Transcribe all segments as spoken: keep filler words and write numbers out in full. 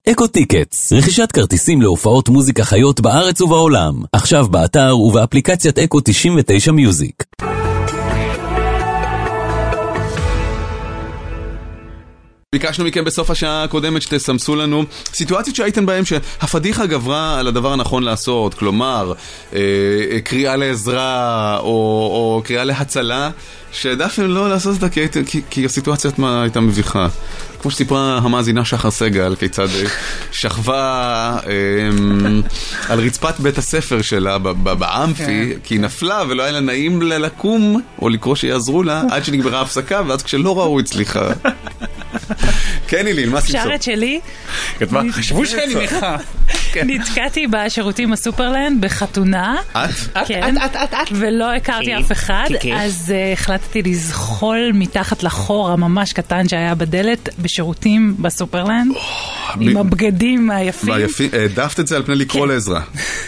אקו טיקטס, רכישת כרטיסים להופעות מוזיקה חיות בארץ ובעולם. עכשיו באתר ובאפליקציית אקו תשעים ותשע מיוזיק. ביקשנו מכם בסוף השעה הקודמת שתסמסו לנו סיטואציות שהייתם בהם שהפדיחה גברה על הדבר הנכון לעשות, כלומר אה, קריאה לעזרה או, או קריאה להצלה, שדפתם לא לעשות אותה כי, כי, כי הסיטואציה הייתה מביכה. כמו שסיפרה המאזינה שחר סגל, כיצד שכבה אה, על רצפת בית הספר שלה באמפי, כי היא נפלה ולא היה לה נעים לקום או לקרוא שיעזרו לה עד שנגמרה ההפסקה, ואז כשלא ראו הצליחה. כן, אילי, מה סיפור? שרת שלי. כתבה, חשבו שאני מיכה. נתקעתי בשירותים בסופרלנד בחתונה. את? כן. את, את, את. ולא הכרתי אף אחד, אז החלטתי לזחול מתחת לחור הממש קטן שהיה בדלת בשירותים בסופרלנד, עם הבגדים היפים. העדפת את זה על פני לקרוא לעזרה.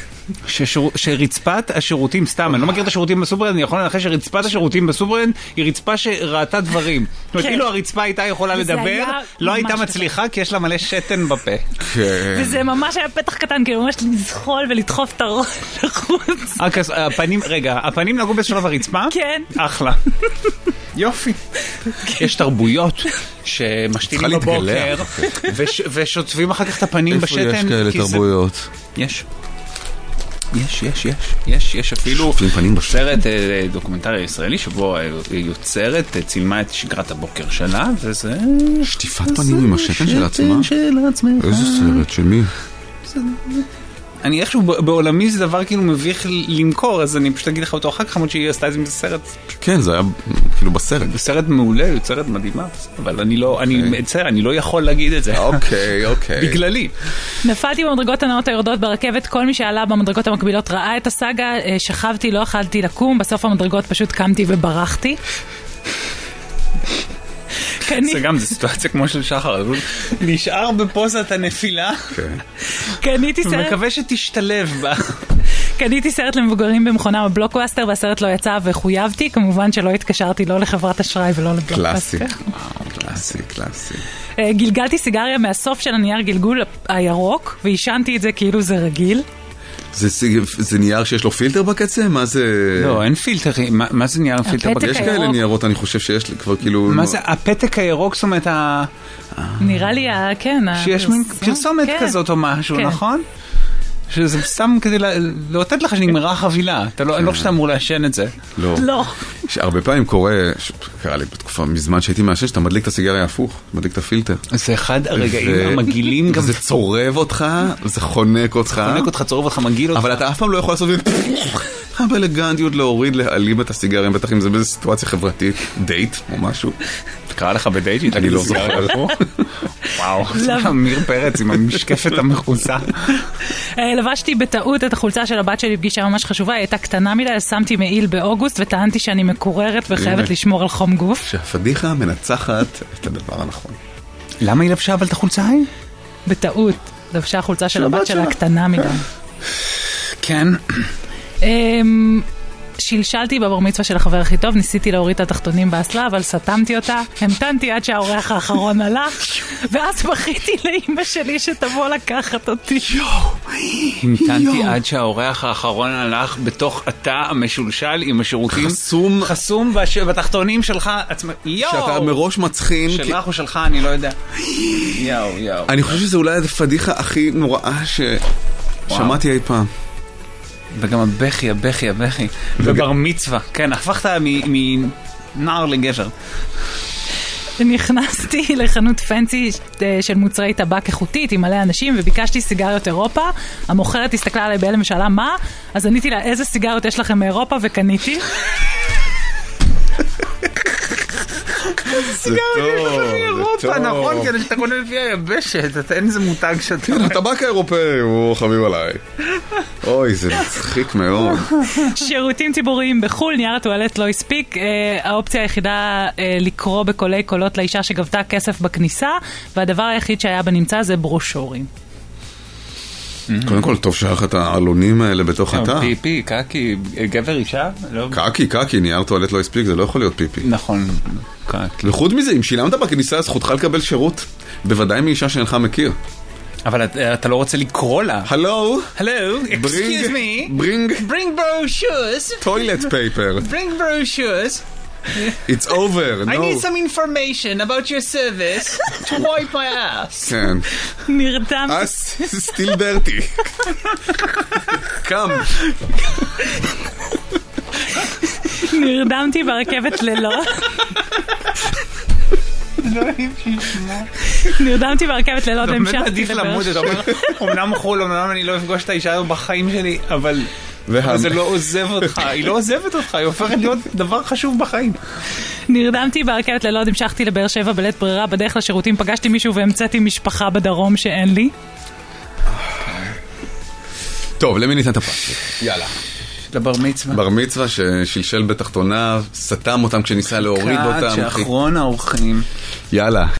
שרצפת השירותים, סתם, אני לא מכיר את השירותים בסופרלנד, אני יכול לנחש שרצפת השירותים בסופרלנד היא רצפה שראתה דברים. זאת אומרת, כאילו הרצפה הייתה יכולה לדבר, לא הייתה מצליחה כי יש לה מלא שתן בפה. וזה ממש היה פתח קטן, כאילו ממש לזחול ולדחוף את הראש לחוץ. הפנים, רגע, הפנים נגעו בשלב הרצפה? כן. אחלה. יופי. יש תרבויות שמשתינים בבוקר ושוטפים אחר כך את הפנים בשתן. איפה יש כאלה תרבויות? יש. יש, יש, יש, יש, יש אפילו סרט דוקומנטרי ישראלי שבו יוצרת, צילמה את שגרת הבוקר שלה, וזה... שטיפת פנים עם השתן של עצמה? איזה סרט? של מי? אני איכשהו בעולמי זה דבר כאילו מביך למכור, אז אני פשוט אגיד לך אותו אחר כך, חמוד שהיא עשתה את זה בסרט. כן, זה היה כאילו בסרט. בסרט מעולה, יוצרת מדהימה, אבל אני לא, אני מצטער, אני לא יכול להגיד את זה. אוקיי, אוקיי. בגללי. נפלתי במדרגות הנאות היורדות ברכבת, כל מי שעלה במדרגות המקבילות ראה את הסאגה, שכבתי, לא יכלתי לקום, בסוף המדרגות פשוט קמתי וברחתי. זה גם, זה סיטואציה כמו של שחר, נשאר בפוזת הנפילה. קניתי סרט... מקווה שתשתלב בה. קניתי סרט למבוגרים במכונה בבלוקבאסטר, והסרט לא יצא וחויבתי, כמובן שלא התקשרתי לא לחברת אשראי ולא לבלוקבאסטר. קלאסי, קלאסי. גלגלתי סיגריה מהסוף של הנייר גלגול הירוק, והישנתי את זה כאילו זה רגיל. זה נייר שיש לו פילטר בקצה? מה זה... לא, אין פילטר. מה זה נייר פילטר בקצה? יש כאלה ניירות, אני חושב שיש כבר כאילו... מה זה? הפתק הירוק, זאת אומרת ה... נראה לי, כן. שיש מין פרסומת כזאת או משהו, נכון? שזה סתם כדי לאותת לך שנגמרה חבילה. אני לא חושב שאתה אמור לעשן את זה. לא. לא. הרבה פעמים קורה, קרה לי בתקופה מזמן שהייתי מעשן, שאתה מדליק את הסיגריה הפוך, מדליק את הפילטר. זה אחד הרגעים המגעילים גם. זה צורב אותך, זה חונק אותך. חונק אותך, צורב אותך, מגעיל אותך. אבל אתה אף פעם לא יכול לעשות את זה. באלגנטיות להוריד, להעלים את הסיגריה, בטח אם זה באיזו סיטואציה חברתית, דייט או משהו. קרא לך בדייט? אני לא זוכר. וואו, אמיר פרץ עם המשקפת המחוצה. לבשתי בטעות את החולצה של הבת שלי פגישה ממש חשובה, היא הייתה קטנה מדי, אז שמתי מעיל באוגוסט וטענתי שאני מקוררת וחייבת לשמור על חום גוף. שהפדיחה מנצחת את הדבר הנכון. למה היא לבשה אבל את החולצה היא? בטעות, לבשה החולצה של הבת שלה קטנה מדי. כן. שלשלתי בבר מצווה של החבר הכי טוב, ניסיתי להוריד את התחתונים באסלה, אבל סתמתי אותה, המתנתי עד שהאורח האחרון הלך, ואז בכיתי לאמא שלי שתבוא לקחת אותי. המתנתי עד שהאורח האחרון הלך בתוך התא המשולשל עם השירותים חסום, חסום בתחתונים שלך, שאתה מראש מצחין. שלך או שלך, אני לא יודע. יאו, יאו. אני חושב שזה אולי הפדיחה הכי נוראה ששמעתי אי פעם. וגם הבכי, הבכי, הבכי. בבר מצווה. כן, הפכת מנער לגבר. נכנסתי לחנות פנסי של מוצרי טבק איכותית עם מלא אנשים וביקשתי סיגריות אירופה. המוכרת הסתכלה עליי בהלם ושאלה מה? אז עניתי לה איזה סיגריות יש לכם מאירופה וקניתי. זה טוב, זה טוב. נכון, כי שאתה קונה לפי היבשת, אין איזה מותג שאתה... הטבק האירופאי הוא חביב עליי. אוי, זה מצחיק מאוד. שירותים ציבוריים בחול, נייר הטואלט לא הספיק. האופציה היחידה לקרוא בקולי קולות לאישה שגבתה כסף בכניסה, והדבר היחיד שהיה בנמצא זה ברושורים. קודם כל, טוב שייך את העלונים האלה בתוך התא. פיפי, קקי, גבר אישה? קקי, קקי, נייר טואלט לא הספיק, זה לא יכול להיות פיפי. נכון. וחוץ מזה, אם שילמת בכניסה, זכותך לקבל שירות, בוודאי מאישה שאינך מכיר. אבל אתה לא רוצה לקרוא לה. Hello? Hello, excuse me. Bring... Bring brochures. Toilet paper. Bring brochures. It's over, no. I need some information about your service to wipe my ass. כן. נרדם. Ass is still dirty. Come. נרדמתי ברכבת ללא. נרדמתי ברכבת ללא, זה באמת עדיף למות, אתה אומר, אמנם חול, אמנם אני לא אפגוש את האישה בחיים שלי, אבל זה לא עוזב אותך, היא לא עוזבת אותך, היא הופכת להיות דבר חשוב בחיים. נרדמתי ברכבת ללא, המשכתי לבאר שבע בלית ברירה, בדרך לשירותים פגשתי מישהו והמצאתי משפחה בדרום שאין לי. טוב, למי ניתן את הפרס? יאללה. לבר מצווה. בר מצווה ששלשל בתחתונה, סתם אותם כשניסה להוריד אותם. קאט שאחרון האורחים. יאללה.